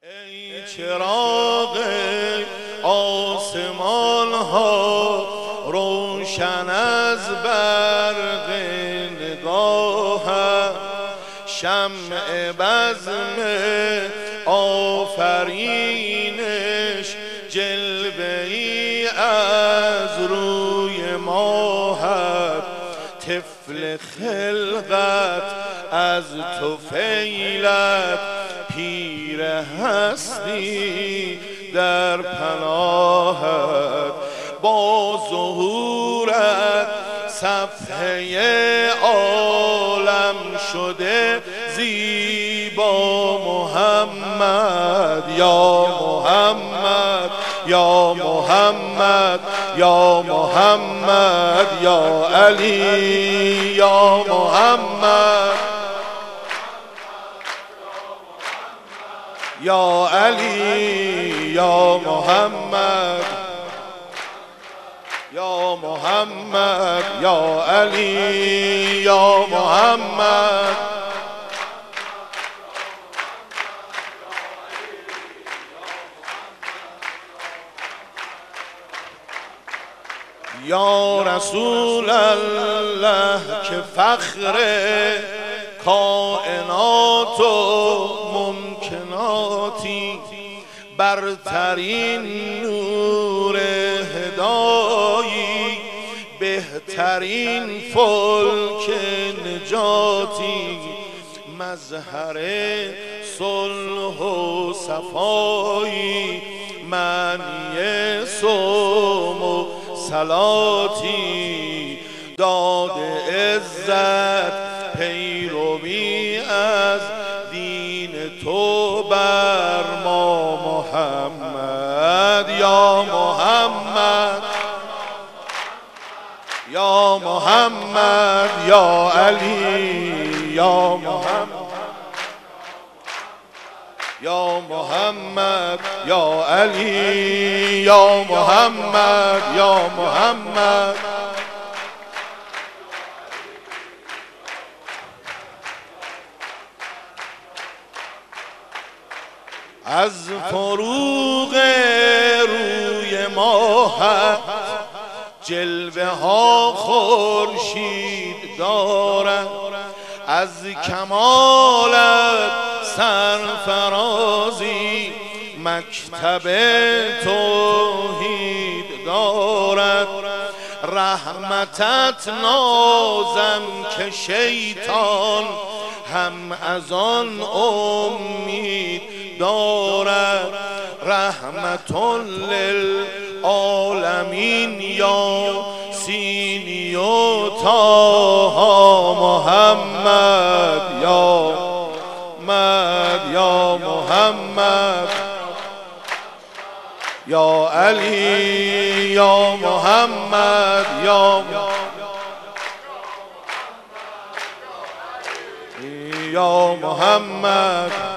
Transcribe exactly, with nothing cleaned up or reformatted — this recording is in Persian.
ای چراغ آسمان ها روشن از برق نگاهم، شمع بزم آفرینش جلوه ای از روی ماهت، طفل خلقت از طفیلت پیر هستی در پناهت، با ظهورت صفحه عالم شده زیبا محمد یا محمد یا محمد یا محمد یا علی یا محمد یا علی یا محمد یا محمد یا علی یا محمد یا رسول الله که فخر کائنات و ممکناتی، برترین نور هدایی، بهترین فلک نجاتی، مظهر صلح و صفایی، معنی صوم و صلاتی، داد عزت پیروی از دین تو بر ما محمد یا محمد یا محمد یا علی یا محمد یا محمد یا علی یا محمد یا محمد از فروغ روی ماهت جلوه ها خورشید دارد، از کمالت سرفرازی مکتب توحید دارد، رحمتت نازم که شیطان هم از آن امید دارد، رحمت للعالمین یا سینی و طه محمد یا محمد یا محمد یا علی یا محمد یا یا محمد